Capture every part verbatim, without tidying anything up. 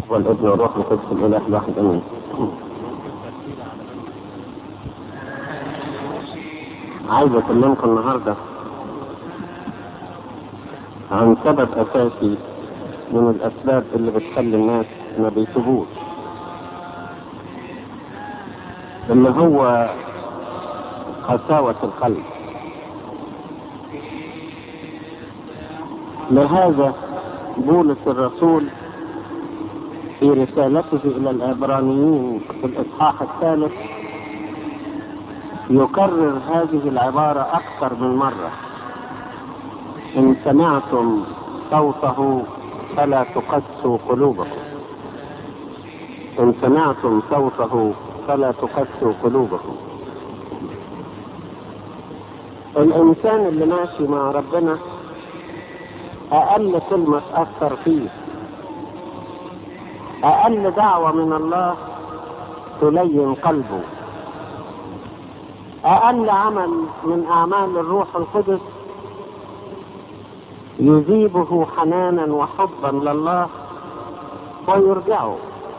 والابن والروح القدس الاله الواحد امين. عايز اكلمكم النهارده عن سبب اساسي من الاسباب اللي بتخلي الناس ما بيتوبوش، اللي هو قساوة القلب. لهذا بولس الرسول في رسالته الى العبرانيين في الاصحاح الثالث يكرر هذه العبارة اكثر من مرة: ان سمعتم صوته فلا تقسوا قلوبكم. ان سمعتم صوته فلا تقسوا قلوبكم. الانسان اللي ماشي مع ربنا اقل كلمة تأثر فيه، اقل دعوة من الله تلين قلبه، اقل عمل من اعمال الروح القدس يذيبه حنانا وحبا لله ويرجعه.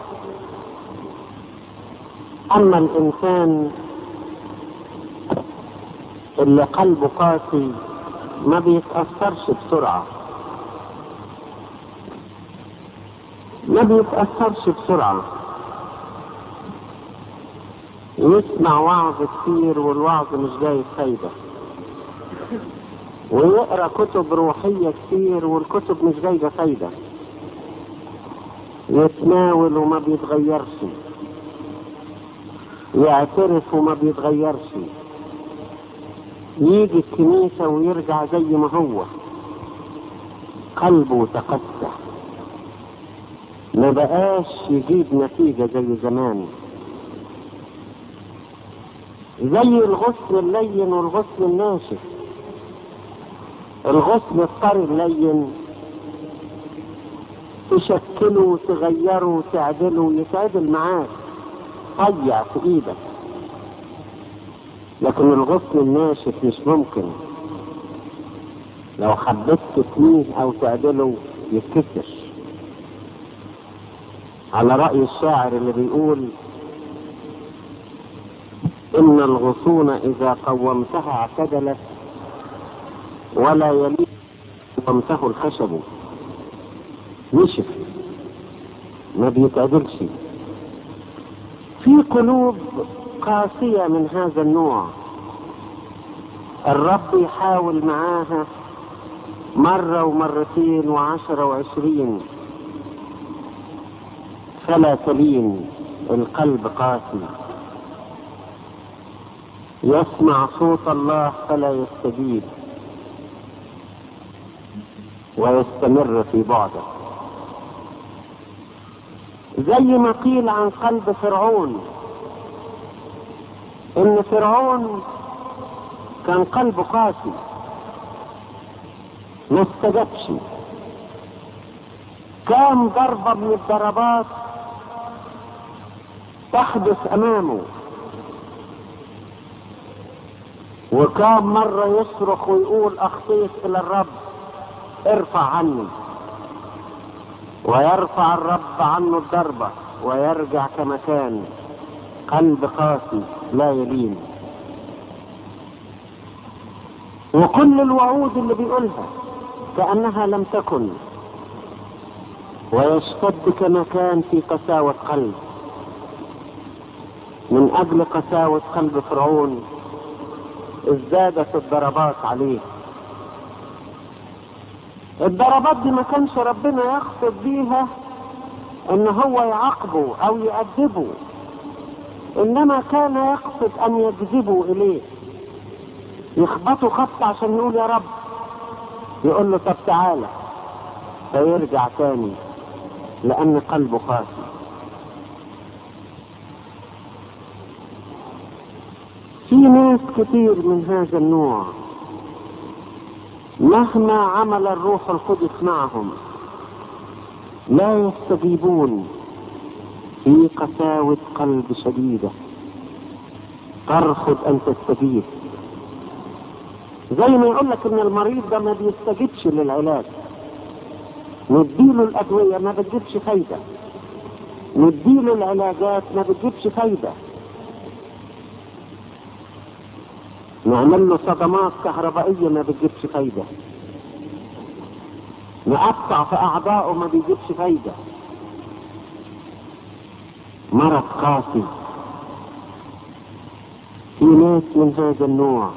اما الانسان اللي قلبه قاسي ما بيتأثرش بسرعة، ما بيتأثرش بسرعة. يسمع وعظ كتير والوعظ مش جاي فايدة، ويقرأ كتب روحية كتير والكتب مش جايبة فايدة. يتناول وما بيتغيرش، يعترف وما بيتغيرش، يجي الكنيسة ويرجع زي ما هو، قلبه تقسى، ما بقاش يجيب نتيجة زي زمان. زي الغصن اللين والغصن الناشف. الغصن الطري اللين تشكله تغيره تعدله يتعدل معاك، طيع في ايدك. لكن الغصن الناشف مش ممكن، لو حبيت تثنيه او تعدله يتكسر. على رأي الشاعر اللي بيقول: إن الغصون إذا قومتها اعتدلت ولا يليق قومته الخشب. نشف ما بيتعدلش. في قلوب قاسية من هذا النوع الرب يحاول معاها مرة ومرتين وعشرة وعشرين فلا تلين، القلب قاسي. يسمع صوت الله فلا يستجيب ويستمر في بعده. زي ما قيل عن قلب فرعون، ان فرعون كان قلبه قاسي ما استجابش. كام ضربة من الضربات تحدث امامه، وكام مرة يصرخ ويقول: اخطيت الى الرب ارفع عني، ويرفع الرب عنه الضربة ويرجع كما كان. قلب قاسي لا يلين. وكل الوعود اللي بيقولها كأنها لم تكن، ويشتد كما كان في قساوة قلب. من اجل قساوة قلب فرعون ازدادت الضربات عليه. الضربات دي ما كانش ربنا يقصد بيها ان هو يعاقبه او يؤدبه، انما كان يقصد ان يجذبه اليه، يخبطه خبط عشان يقول يا رب، يقول له طب تعالى، فيرجع تاني لان قلبه قاسي. في ناس كتير من هذا النوع مهما عمل الروح القدس معهم لا يستجيبون، في قساوة قلب شديدة ترفض ان تستجيب. زي ما يقول لك ان المريض ده ما بيستجيبش للعلاج، نديله الادوية ما بتجيبش فايدة، نديله العلاجات ما بتجيبش فايدة، نعمل له صدمات كهربائية ما بتجيبش فايدة، نقطع في أعضائه ما بيجيبش فايدة. مرض قاسي. في ناس من هذا النوع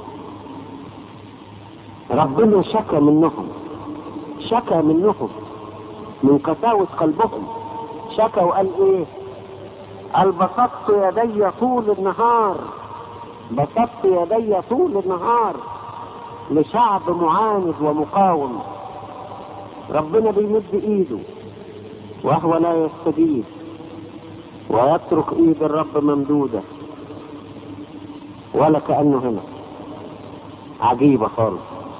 ربنا شكى منهم، شكى منهم من قساوة قلبهم، شكى وقال ايه؟ قال بسطت يدي طول النهار، بسطت يدي طول النهار لشعب معاند ومقاوم. ربنا بيمد ايده وهو لا يستجيب، ويترك ايد الرب ممدودة ولا كأنه هنا. عجيبة خالص.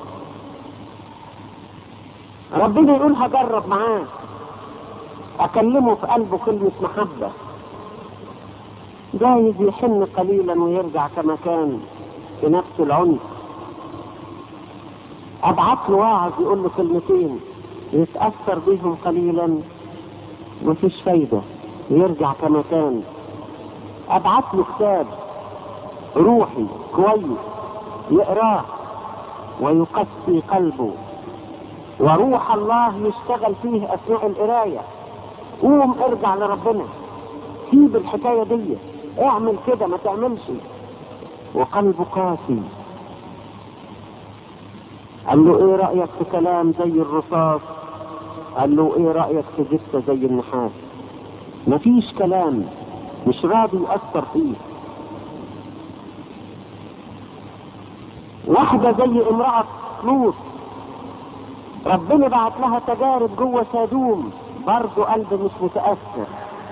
ربنا يقول هجرب معاه، اكلمه في قلبه كلمة محبة، جايز يحن قليلا ويرجع كما كان في نفس العنف. ابعت له واعظ يقول له كلمتين يتأثر بيهم قليلا مفيش فايدة، يرجع كما كان. ابعت له كتاب روحي كويس يقراه ويقسي قلبه، وروح الله يشتغل فيه اثناء القرايه. قوم ارجع لربنا، سيب الحكايه دي، اعمل كده ما تعملش. وقلبه قاسي. قال له ايه رايك في كلام زي الرصاص؟ قال له ايه رايك في جثه زي النحاس؟ مفيش كلام، مش راضي يأثر فيه. واحدة زي امرأة لوط ربنا بعت لها تجارب جوه سادوم، برضه قلب مش متأثر،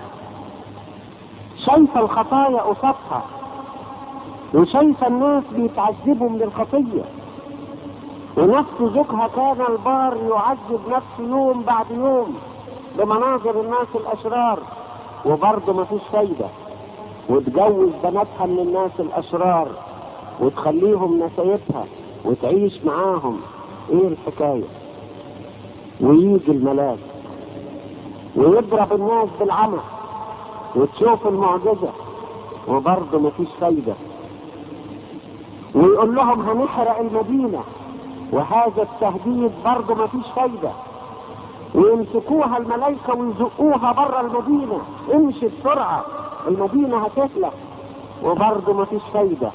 شايفة الخطايا قصادها وشايفة الناس بيتعذبوا من الخطية، ونفس زوجها كان البار يعذب نفسه يوم بعد يوم بمناظر الناس الأشرار، وبرضه مفيش فايدة. وتجوز بناتها من الناس الأشرار وتخليهم نسايتها وتعيش معاهم. ايه الحكاية؟ ويجي الملاك ويضرب الناس بالعمى وتشوف المعجزة وبرضه مفيش فايدة. ويقول لهم هنحرق المدينة وهذا التهديد برضه مفيش فايدة. ويمسكوها الملائكة ويزقوها بره المدينة، امشي بسرعة المدينة هتتلف، وبرضه مفيش فايدة.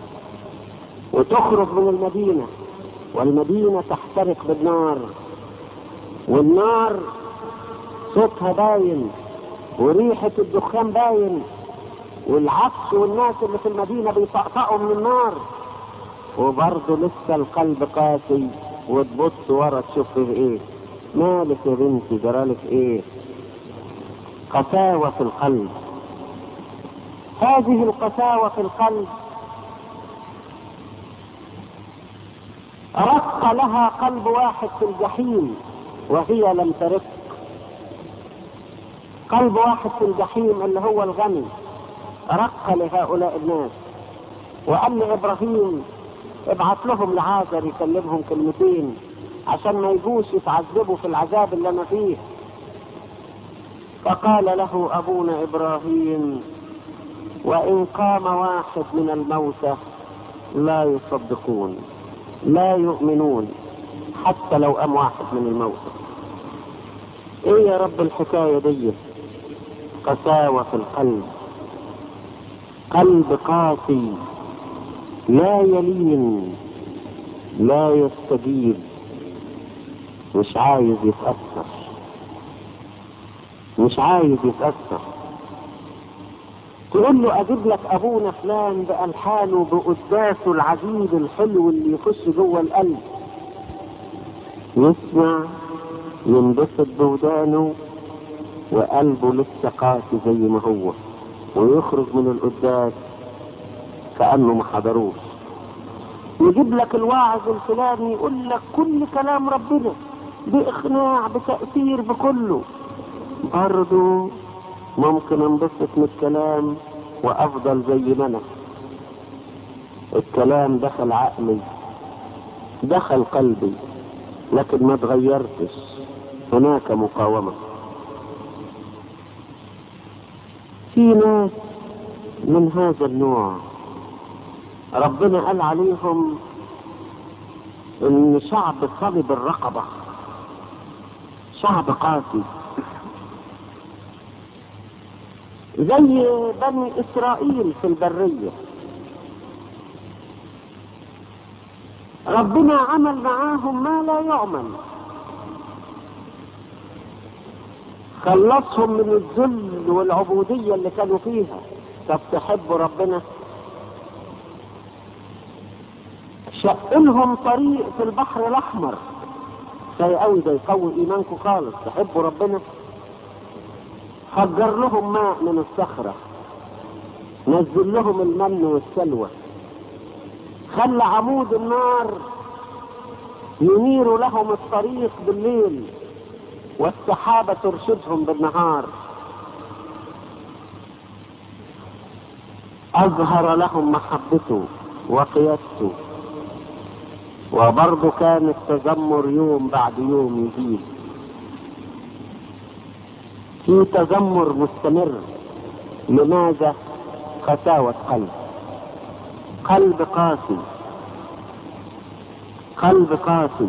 وتخرج من المدينة والمدينة تحترق بالنار، والنار صوتها باين وريحة الدخان باين، والعفش والناس اللي في المدينة بيطقطقوا من النار، وبرضه لسه القلب قاسي. وتبص ورا تشوف ايه؟ مالك يا بنتي؟ جرالك ايه؟ قساوة في القلب. هذه القساوة في القلب رق لها قلب واحد في الجحيم وهي لم ترق. قلب واحد في الجحيم اللي هو الغني رق لهؤلاء الناس، وقال لإبراهيم ابعت لهم لعازر يكلمهم كلمتين عشان ما يجوش يتعذبوا في العذاب اللي انا فيه. فقال له ابونا ابراهيم وان قام واحد من الموتى لا يصدقون، لا يؤمنون حتى لو قام واحد من الموتى. ايه يا رب الحكاية دي؟ قساوة في القلب، قلب قاسي لا يلين لا يستجيب، مش عايز يتأثر، مش عايز يتأثر. تقول له اجيب لك ابونا فلان بألحانه بقداسه العجيب الحلو اللي يخش جوه القلب، يسمع ينبسط بودانه وقلبه لسه قاسي زي ما هو، ويخرج من القداس كأنه ما حضروش. يجيب لك الواعظ الفلاني يقول لك كل كلام ربنا بإقناع بتأثير بكله، برضو ممكن انبسط من الكلام وافضل زي ما انا. الكلام دخل عقلي دخل قلبي لكن ما تغيرتش، هناك مقاومة. في ناس من هذا النوع ربنا قال عليهم ان شعب صلب الرقبة، شعب قاسي زي بني اسرائيل في البرية. ربنا عمل معاهم ما لا يعمل، خلصهم من الذل والعبودية اللي كانوا فيها. طب تحبوا ربنا؟ شق لهم طريق في البحر الاحمر، زي قوي ده يقوي ايمانكم خالص. تحبوا ربنا؟ فجر لهم ماء من الصخرة، نزل لهم المن والسلوى، خلى عمود النار ينير لهم الطريق بالليل والسحابة ترشدهم بالنهار، أظهر لهم محبته وقيادته. وبرضه كان التذمر يوم بعد يوم يزيد، في تذمر مستمر. لماذا؟ قساوة قلب، قلب قاسي، قلب قاسي.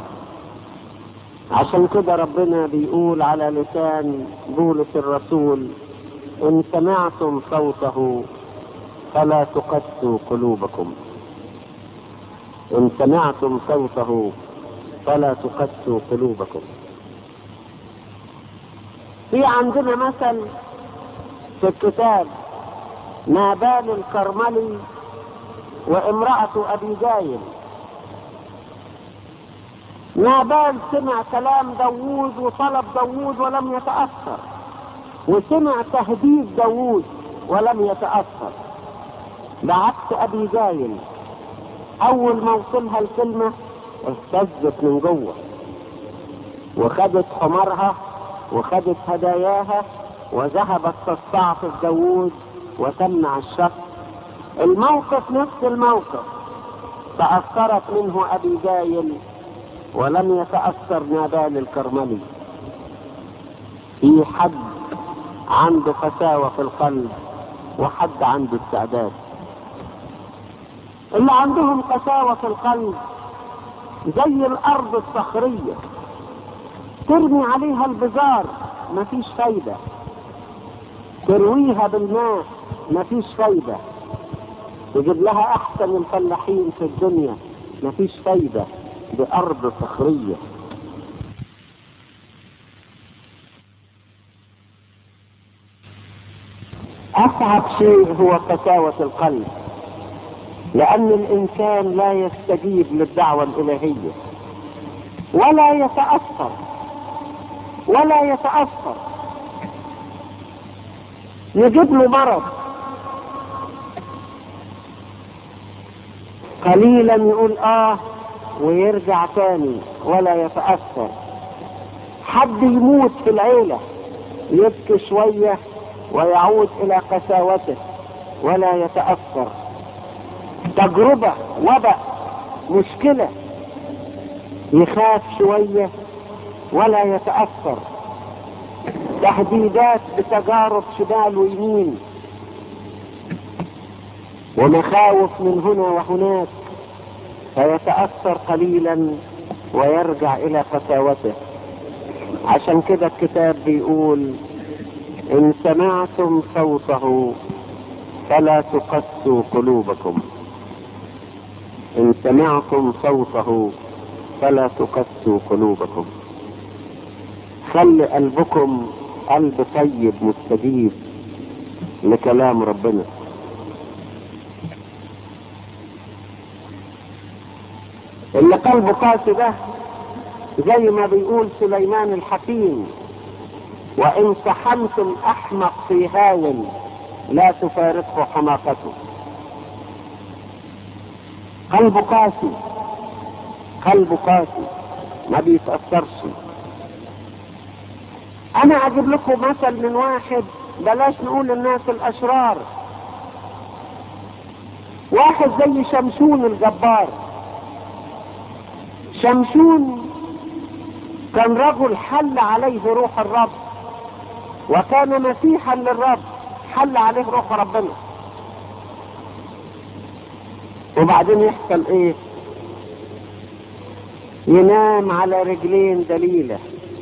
عشان كده ربنا بيقول على لسان بولس الرسول: إن سمعتم صوته فلا تقسوا قلوبكم. إن سمعتم صوته فلا تقسوا قلوبكم. في عندنا مثل في الكتاب: نابال الكرملي وامرأة أبيجايل. نابال سمع كلام داوود وطلب داوود ولم يتأثر، وسمع تهديد داوود ولم يتأثر، بعكس أبيجايل أول ما وصلها الكلمة اهتزت من جوه، وخدت حمارها وخدت هداياها وذهبت تستعطف داوود وتمنع الشر. الموقف نفس الموقف، تأثرت منه أبيجايل ولم يتأثر نابال الكرملي. في حد عنده قساوة في القلب وحد عنده استعداد. اللي عندهم قساوة في القلب زي الأرض الصخرية، ترمي عليها البزار مفيش فايدة، ترويها بالماء مفيش فايدة، تجيب لها أحسن الفلاحين في الدنيا مفيش فايدة، دي أرض صخرية. أصعب شيء هو قساوة القلب، لأن الإنسان لا يستجيب للدعوة الإلهية ولا يتأثر ولا يتأثر. يجيب له مرض قليلا يقول آه ويرجع تاني ولا يتأثر. حد يموت في العيلة يبكي شوية ويعود إلى قساوته ولا يتأثر. تجربة، وباء، مشكلة، يخاف شوية ولا يتأثر. تهديدات بتجارب شمال ويمين ومخاوف من هنا وهناك، فيتأثر قليلا ويرجع إلى قساوته. عشان كده الكتاب بيقول: إن سمعتم صوته فلا تقسوا قلوبكم. إن سمعتم صوته فلا تقسوا قلوبكم. خلي قلبكم قلب طيب مستجيب لكلام ربنا. اللي قلبه قاسي ده زي ما بيقول سليمان الحكيم: وإن صحنتم أحمق في هاو لا تفارقه حماقته. قلبه قاسي، قلبه قاسي ما بيتأثرش. أنا أجيب لكم مثل من واحد، بلاش نقول الناس الأشرار، واحد زي شمشون الجبار. شمشون كان رجل حل عليه روح الرب وكان مسيحا للرب، حل عليه روح ربنا. وبعدين يحصل ايه؟ ينام على رجلين دليلة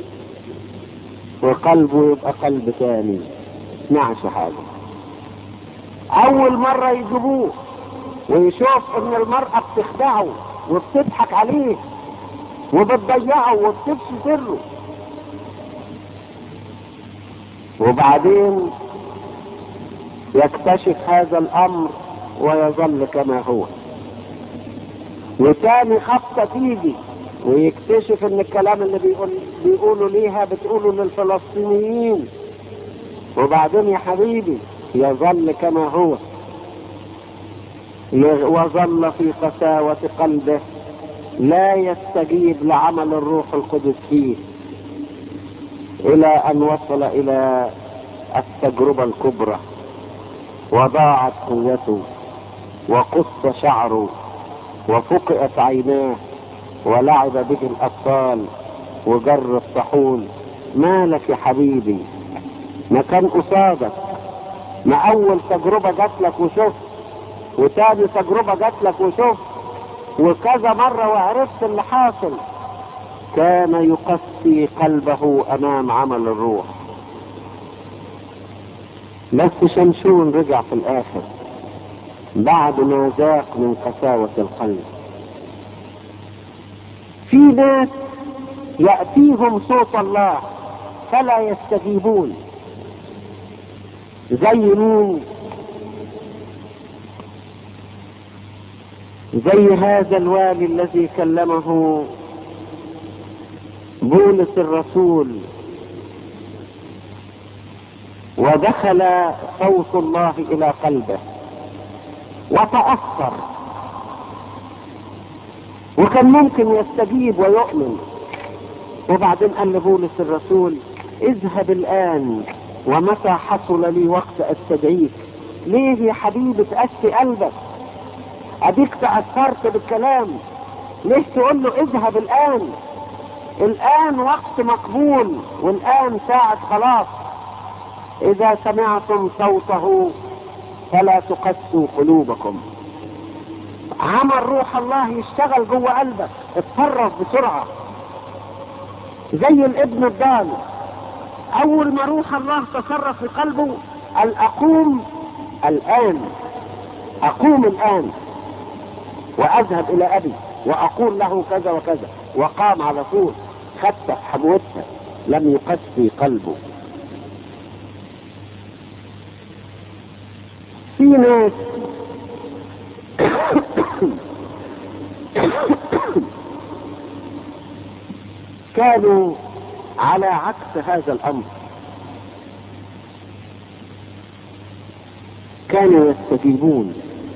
وقلبه يبقى قلب تاني نعش حاجة. اول مرة يجيبوه ويشوف ان المرأة بتخدعه وبتضحك عليه وبتضيعه وبتفشي سره، وبعدين يكتشف هذا الامر ويظل كما هو. وتاني خطة تيجي ويكتشف ان الكلام اللي بيقول بيقولوا ليها بتقولوا للفلسطينيين، وبعدين يا حبيبي يظل كما هو، وظل في قساوة قلبه لا يستجيب لعمل الروح القدس فيه، الى ان وصل الى التجربة الكبرى وضاعت قوته وقص شعره وفقئت عيناه ولعب به الاطفال وجر الطاحون. مالك يا حبيبي؟ ما كان قصادك، ما اول تجربة جات لك وشفت، وتاني تجربة جات لك وشفت، وكذا مرة وعرفت اللي حاصل. كان يقسي قلبه امام عمل الروح. بس شمشون رجع في الاخر بعد ما ذاق من قساوة القلب. في ناس يأتيهم صوت الله فلا يستجيبون، زي مين؟ زي هذا الوالي الذي كلمه بولس الرسول ودخل صوت الله الى قلبه وتأثر، وكان ممكن يستجيب ويؤمن. وبعدين قال لبولس الرسول اذهب الآن ومتى حصل لي وقت استدعيك. ليه يا حبيبي تأسي قلبك؟ اديك تأثرت بالكلام، ليه تقول له اذهب الآن؟ الآن وقت مقبول، والآن ساعة خلاص. اذا سمعتم صوته فلا تقسوا قلوبكم. عمل روح الله يشتغل جوه قلبك، اتصرف بسرعة زي الابن الضال. اول ما روح الله تصرف في قلبه قال اقوم الان، اقوم الان واذهب الى ابي واقول له كذا وكذا، وقام على طول، خدت حبوتها، لم يقسي قلبه. في ناس كانوا على عكس هذا الامر، كانوا يستجيبون.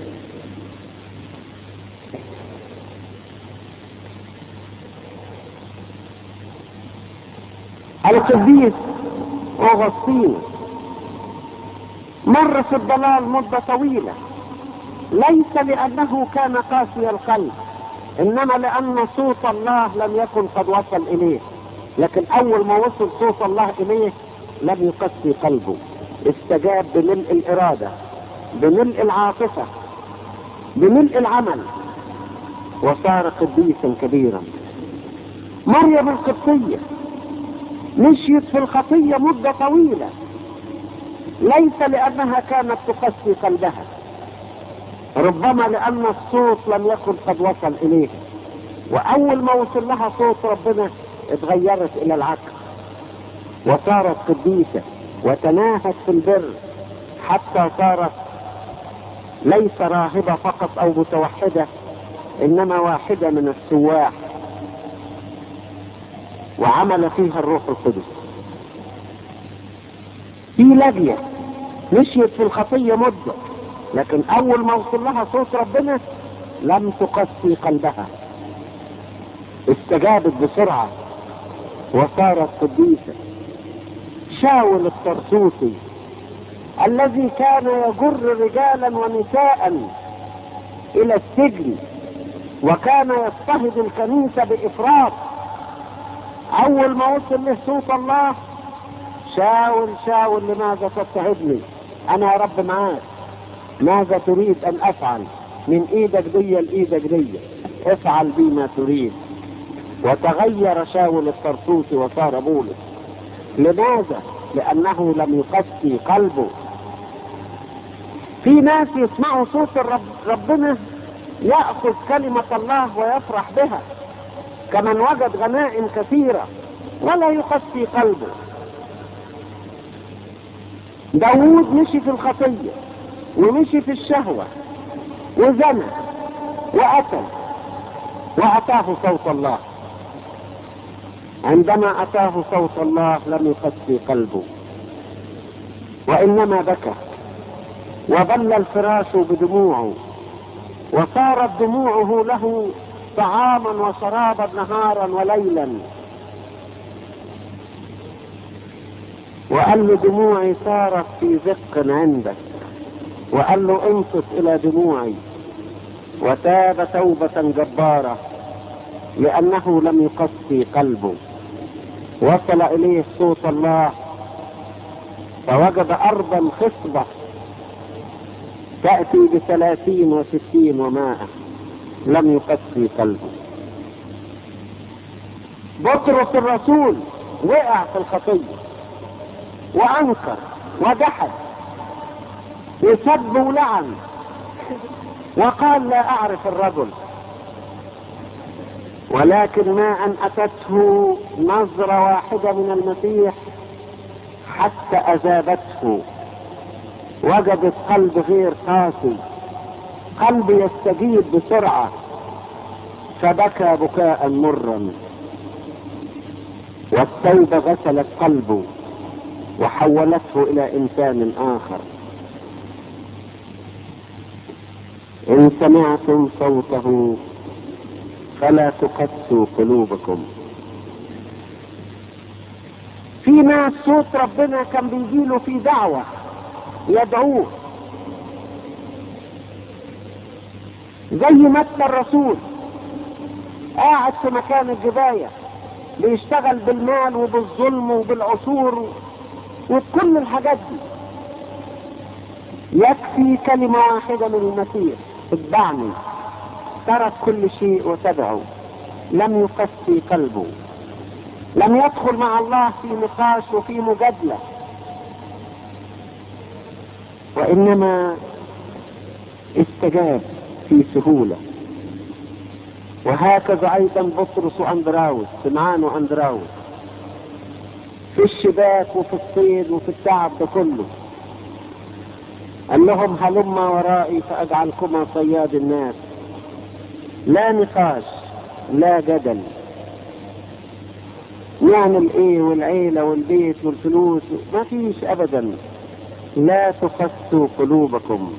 القديس أغسطين مر في الضلال مدة طويلة، ليس لأنه كان قاسي القلب، إنما لأن صوت الله لم يكن قد وصل إليه. لكن أول ما وصل صوت الله إليه لم يقسي قلبه، استجاب بملء الإرادة، بملء العاطفة، بملء العمل، وصار قديسا كبيرا. مريم القبطية مشيت في الخطية مدة طويلة، ليس لأنها كانت تقسي قلبها، ربما لأن الصوت لم يكن قد وصل إليه. وأول ما وصل لها صوت ربنا اتغيرت إلى العكس، وصارت قديسة وتناهت في البر، حتى صارت ليس راهبة فقط أو متوحدة، إنما واحدة من السواح، وعمل فيها الروح القدس. في لاجية مشيت في الخطية مدة، لكن أول ما وصل لها صوت ربنا لم تقسي قلبها، استجابت بسرعة وصارت قديسة. شاول الطرسوسي الذي كان يجر رجالا ونساء إلى السجن وكان يضطهد الكنيسة بإفراط، أول ما وصل له صوت الله: شاول شاول لماذا تضطهدني؟ انا يا رب معاك، ماذا تريد ان افعل؟ من ايدك دي لايدك دي، افعل بي ما تريد. وتغير شاول الطرطوسي وصار بولس. لماذا؟ لانه لم يقسي قلبه. في ناس يسمعوا صوت الرب ربنا يأخذ كلمة الله ويفرح بها، كمن وجد غنائم كثيرة ولا يقسي قلبه. داوود مشي في الخطية ومشي في الشهوة وزنى وقتل وأتاه صوت الله. عندما أتاه صوت الله لم يقسي قلبه، وإنما بكى وبل الفراش بدموعه، وصارت دموعه له طعاما وشرابا نهارا وليلا. وقال له دموعي صارت في زق عندك، وقال له انصت الى دموعي، وتاب توبة جبارة لانه لم يقسي قلبه. وصل اليه صوت الله فوجد ارضا خصبة تأتي بثلاثين وستين ومائة، لم يقسي قلبه. بطرس الرسول وقع في الخطية وانكر وجحد وسب ولعن وقال لا اعرف الرجل، ولكن ما ان اتته نظرة واحدة من المسيح حتى اذابته، وجدت قلب غير قاسي، قلب يستجيب بسرعة، فبكى بكاء مرا. والتوبة غسلت قلبه وحولته الى انسان اخر. ان سمعتم صوته فلا تقسوا قلوبكم. في ناس صوت ربنا كان بيجيله في دعوة يدعوه، زي متى الرسول قاعد في مكان الجباية بيشتغل بالمال وبالظلم وبالعصور وبكل الحاجات دي، يكفي كلمة واحدة من المسيح اتبعني، ترك كل شيء وتبعه. لم يقسي قلبه، لم يدخل مع الله في نقاش وفي مجادلة، وإنما استجاب في سهولة. وهكذا أيضا بطرس وأندراوس، سمعان وأندراوس، في الشباك وفي الصيد وفي التعب ده كله قال لهم هلما ورائي فأجعلكما صياد الناس. لا نقاش، لا جدل، نعمل ايه والعيلة والبيت والفلوس، ما فيش ابدا. لا تقسوا قلوبكم.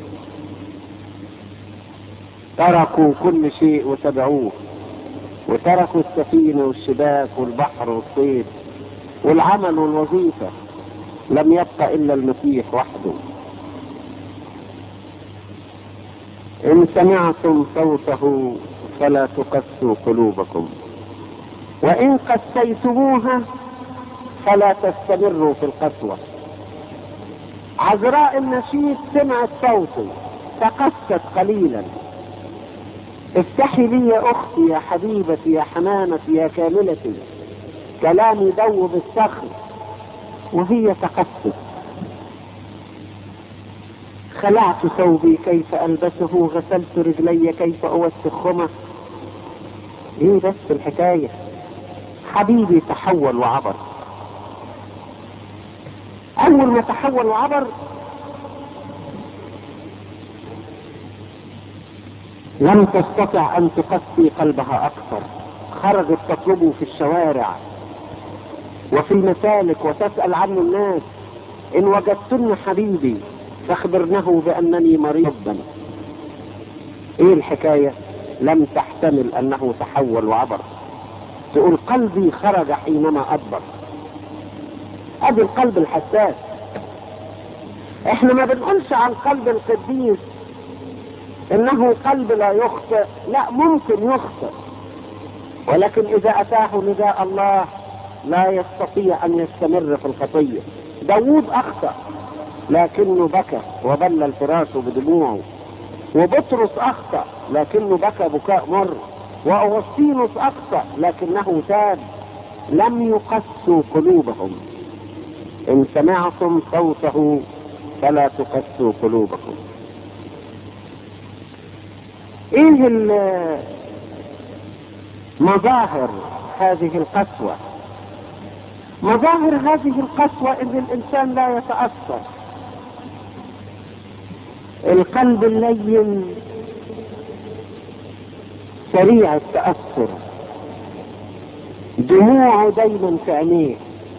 تركوا كل شيء وتبعوه، وتركوا السفينة والشباك والبحر والصيد والعمل والوظيفة، لم يبقى الا المسيح وحده. ان سمعتم صوته فلا تقسوا قلوبكم، وان قسيتموها فلا تستمروا في القسوة. عذراء النشيد سمعت صوته فقست قليلا. افتحي لي يا اختي يا حبيبتي يا حمامتي يا كاملتي، كلامي دوب الصخر، وهي تقست. خلعت ثوبي كيف البسه، غسلت رجلي كيف اوسخهما. ايه بس الحكاية؟ حبيبي تحول وعبر. اول ما تحول وعبر لم تستطع ان تقسي قلبها اكثر. خرجت تطلبه في الشوارع وفي المسالك وتسأل عنه الناس، ان وجدتن حبيبي فاخبرنه بانني مريضا. ايه الحكاية؟ لم تحتمل انه تحول وعبر. تقول قلبي خرج حينما ادبر. ادي القلب الحساس. احنا ما بنقولش عن قلب القديس انه قلب لا يخطئ، لا، ممكن يخطئ، ولكن اذا اتاه نداء الله لا يستطيع ان يستمر في الخطية. داوود اخطأ لكنه بكى وبلل فراسه بدموعه. وبطرس أخطأ لكنه بكى بكاء مر. وأغسطينوس أخطأ لكنه تاب. لم يقسوا قلوبهم. إن سمعتم صوته فلا تقسوا قلوبكم. إيه مظاهر هذه القسوة؟ مظاهر هذه القسوة إن الإنسان لا يتأثر. القلب اللين سريع التأثر، دموعه دايما في عينيه،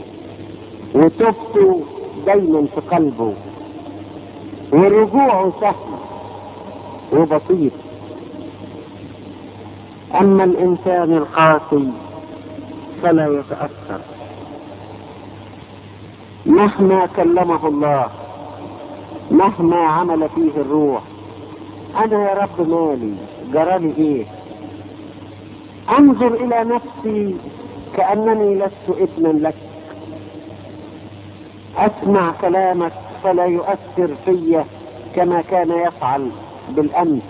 وتوبته دايما في قلبه، ورجوعه سهل وبسيط. أما الإنسان القاسي فلا يتأثر مهما كلمه الله، مهما عمل فيه الروح. أنا يا رب مالي، جرالي إيه؟ أنظر إلى نفسي كأنني لست ابنا لك. أسمع كلامك فلا يؤثر في كما كان يفعل بالأمس،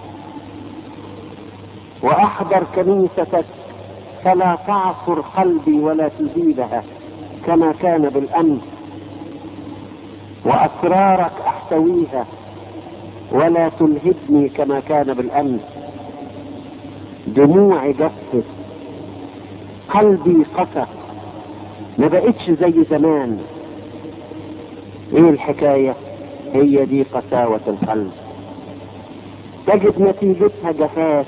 وأحضر كنيستك فلا تعصر قلبي ولا تزيدها كما كان بالأمس، وأسرارك أحتويها ولا تلهبني كما كان بالأمس. دموعي جفت، قلبي قسى، ما بقتش زي زمان. ايه الحكاية؟ هي دي قساوة القلب. تجد نتيجتها جفاف،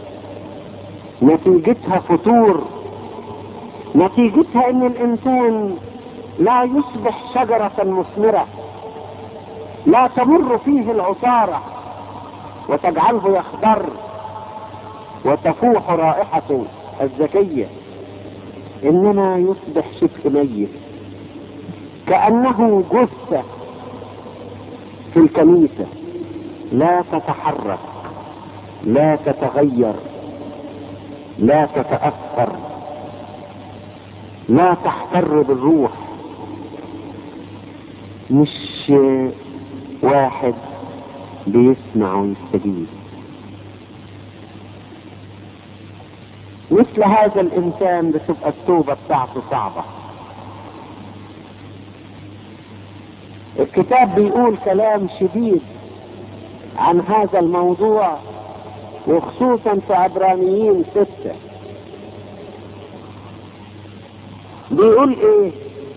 نتيجتها فتور، نتيجتها ان الانسان لا يصبح شجرة مثمرة، لا تمر فيه العصارة وتجعله يخضر وتفوح رائحته الزكية، انما يصبح شبه ميت، كأنه جثة في الكنيسة، لا تتحرك، لا تتغير، لا تتأثر، لا تحتر بالروح. مش واحد بيسمع ويستجيب. مثل هذا الإنسان بتبقى التوبة بتاعته صعبة. الكتاب بيقول كلام شديد عن هذا الموضوع، وخصوصا في عبرانيين ستة. بيقول ايه؟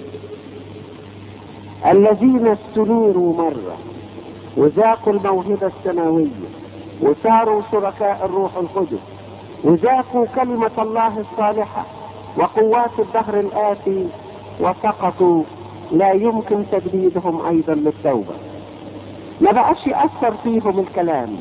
الذين استنيروا مرة وذاقوا الموهبة السماوية وصاروا شركاء الروح القدس وذاقوا كلمة الله الصالحة وقوات الدهر الآتي وسقطوا، لا يمكن تجديدهم أيضا للتوبة. ما بقاش يأثر فيهم الكلام،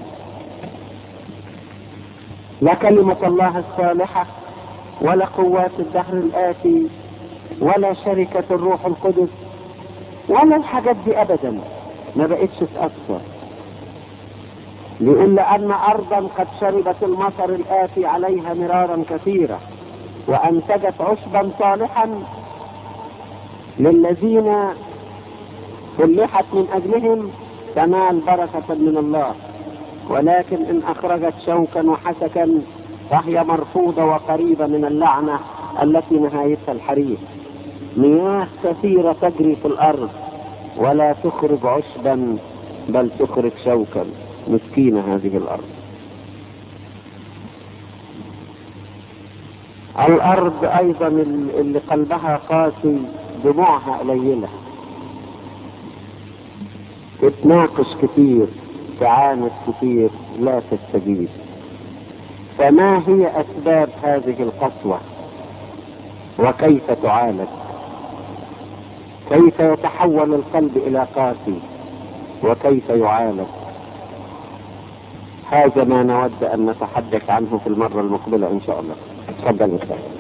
لا كلمة الله الصالحة ولا قوات الدهر الآتي ولا شركة الروح القدس ولا الحاجات دي أبدا، ما بقتش تأثر. لأن لأن أرضا قد شربت المطر الآتي عليها مرارا كثيرا وأنتجت عشبا صالحا للذين فلحت من أجلهم تنال بركة من الله، ولكن إن أخرجت شوكا وحسكا فهي مرفوضة وقريبة من اللعنة التي نهايتها الحريق. مياه كثيرة تجري في الأرض ولا تخرج عشبا بل تخرج شوكا. مسكينة هذه الأرض. الأرض أيضا اللي قلبها قاسي دموعها قليلة، تتناقش كتير، تعاند كتير، لا تستجيب. فما هي أسباب هذه القسوة وكيف تعالج؟ كيف يتحول القلب إلى قاسي وكيف يعالج؟ هذا ما نود أن نتحدث عنه في المرة المقبلة إن شاء الله. تفضل.